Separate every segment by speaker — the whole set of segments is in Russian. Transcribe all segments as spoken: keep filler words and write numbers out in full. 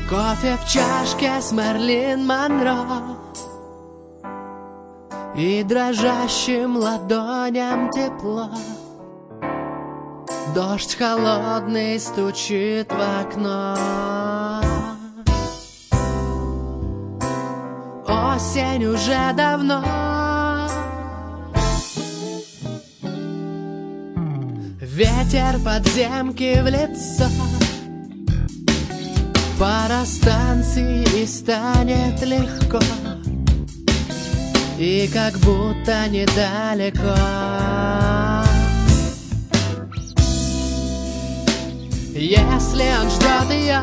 Speaker 1: Кофе в чашке с Мерлин Монро и дрожащим ладоням тепло. Дождь холодный стучит в окно. Осень уже давно. Ветер подземки в лицо. Пара станций и станет легко, и как будто недалеко. Если он ждет ее,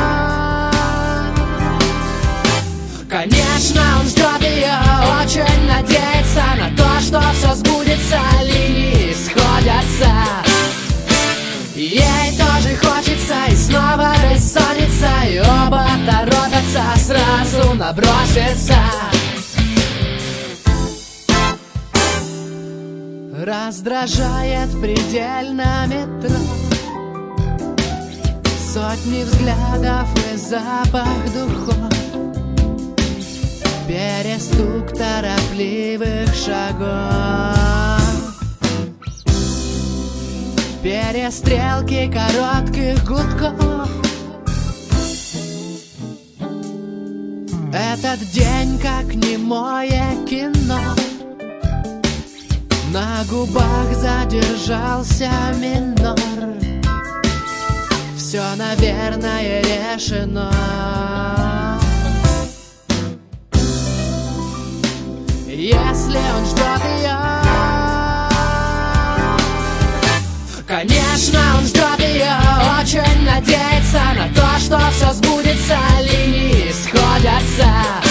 Speaker 1: конечно, он ждет ее, очень надеется на то, что все сбудется, линии сходятся. Ей тоже хочется и снова бессонница, и оба торопятся сразу наброситься. Раздражает предельно метро. Сотни взглядов и запах духов, перестук торопливых шагов, перестрелки коротких гудков. Этот день как немое кино. На губах задержался минор. Все, наверное, решено. Если он ждет ее, конечно, он ждет ее, очень надеется на то, что все сбудется, линии сходятся.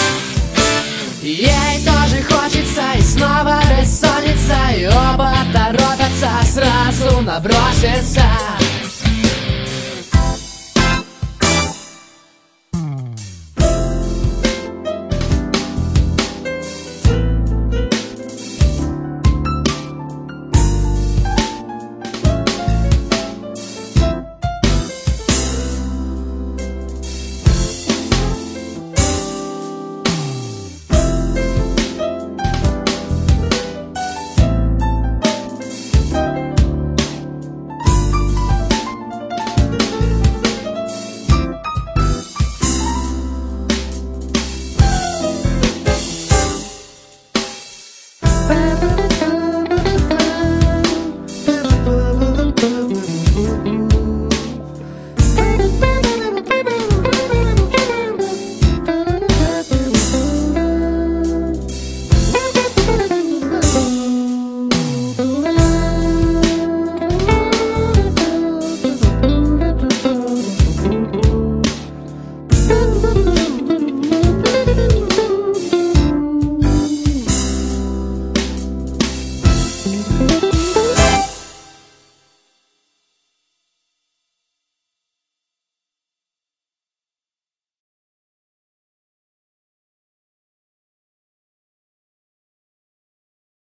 Speaker 1: Ей тоже хочется и снова бессонница, и оба торопятся сразу наброситься.